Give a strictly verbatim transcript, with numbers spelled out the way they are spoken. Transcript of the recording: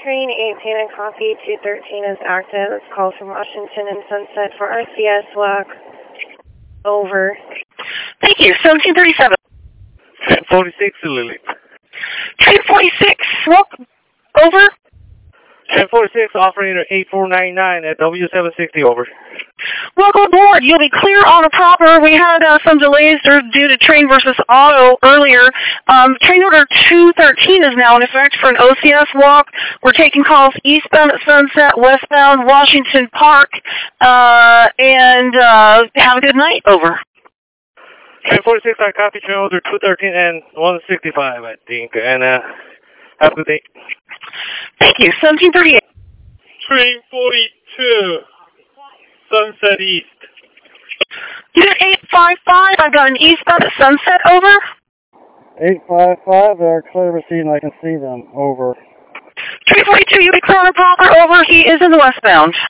train eighteen and copy two thirteen is active. It's called from Washington and Sunset for R C S walk. Over. Thank you. seventeen thirty-seven. ten forty-six, Lily. Train forty-six, walk. Over. ten forty-six, operator eight four nine nine at W seven sixty, over. Welcome aboard. You'll be clear on the proper. We had uh, some delays due to train versus auto earlier. Um, train order two thirteen is now in effect for an O C S walk. We're taking calls eastbound at Sunset, westbound Washington Park, uh, and uh, have a good night. Over. ten forty-six, I copy train order two thirteen and one sixty-five, I think. And uh, have a good day. Thank you. seventeen thirty-eight. Train forty-two. Sunset East. Unit eight five five, I've got an eastbound at Sunset, over. eight five five, they're clear to receive and I can see them, over. Train forty-two, you be clear on the proper, over. He is in the westbound.